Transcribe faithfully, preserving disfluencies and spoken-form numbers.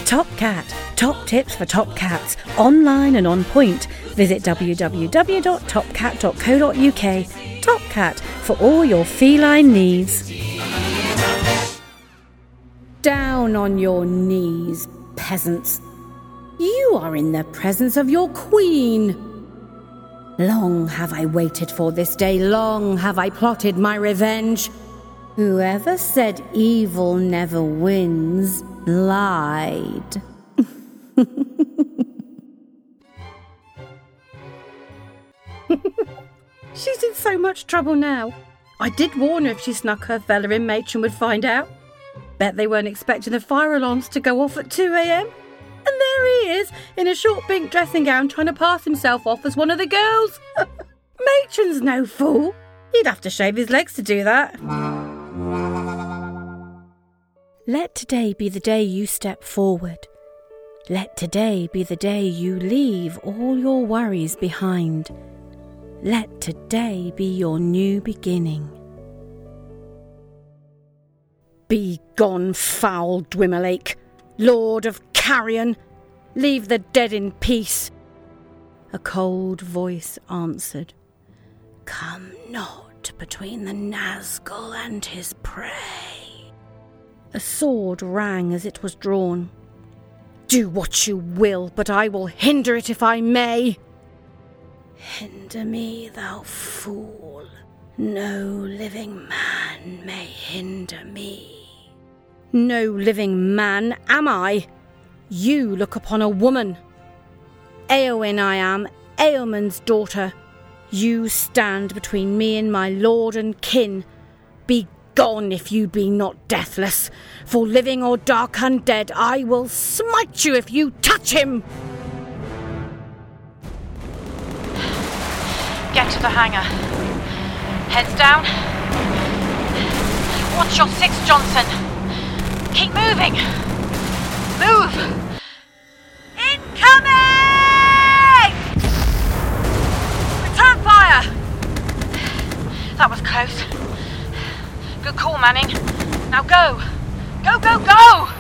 Top Cat. Top tips for top cats. Online and on point. Visit w w w dot top cat dot co dot u k. Top Cat, for all your feline needs. Down on your knees, peasants. You are in the presence of your queen. Long have I waited for this day, long have I plotted my revenge. Whoever said evil never wins lied. She's in so much trouble now. I did warn her if she snuck her fella in, Matron would find out. Bet they weren't expecting the fire alarms to go off at two a.m. And there he is, in a short pink dressing gown, trying to pass himself off as one of the girls. Matron's no fool. He'd have to shave his legs to do that. Let today be the day you step forward. Let today be the day you leave all your worries behind. Let today be your new beginning. Be gone, foul Dwymelake, Lord of Carrion. Leave the dead in peace. A cold voice answered. Come not between the Nazgul and his prey. A sword rang as it was drawn. Do what you will, but I will hinder it if I may. Hinder me, thou fool. No living man may hinder me. No living man am I. You look upon a woman. Éowyn I am, Eormund's daughter. You stand between me and my lord and kin. Be gone if you be not deathless. For living or dark undead, I will smite you if you touch him. Get to the hangar. Heads down. Watch your six, Johnson. Keep moving. Move. Incoming! Return fire! That was close. Good call, Manning. Now go. Go, go, go!